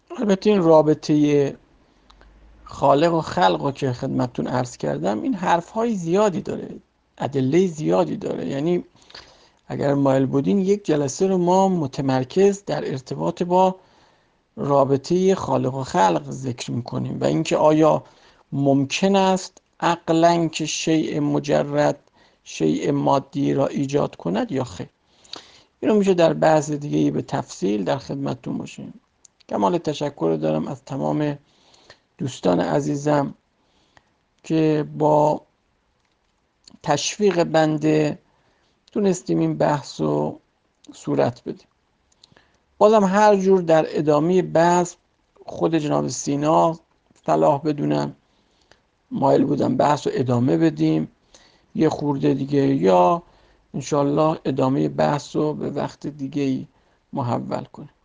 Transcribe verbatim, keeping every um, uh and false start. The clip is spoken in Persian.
البته این رابطه خالق و خلق رو که خدمتتون عرض کردم، این حرفهای زیادی داره، ادله زیادی داره. یعنی اگر مایل بودین یک جلسه رو ما متمرکز در ارتباط با رابطه خالق و خلق ذکر میکنیم و اینکه آیا ممکن است عقلاً که شیء مجرد شیء مادی را ایجاد کند یا خیر. اینو میشه در بحث دیگه به تفصیل در خدمتتون باشیم. کمال تشکر دارم از تمام دوستان عزیزم که با تشویق بنده تونستیم این بحث رو صورت بدیم. بازم هر جور در ادامه بحث خود جناب سینا صلاح بدونن مایل بودم بحث رو ادامه بدیم یه خورده دیگه، یا انشالله ادامه بحث رو به وقت دیگه محول کنیم.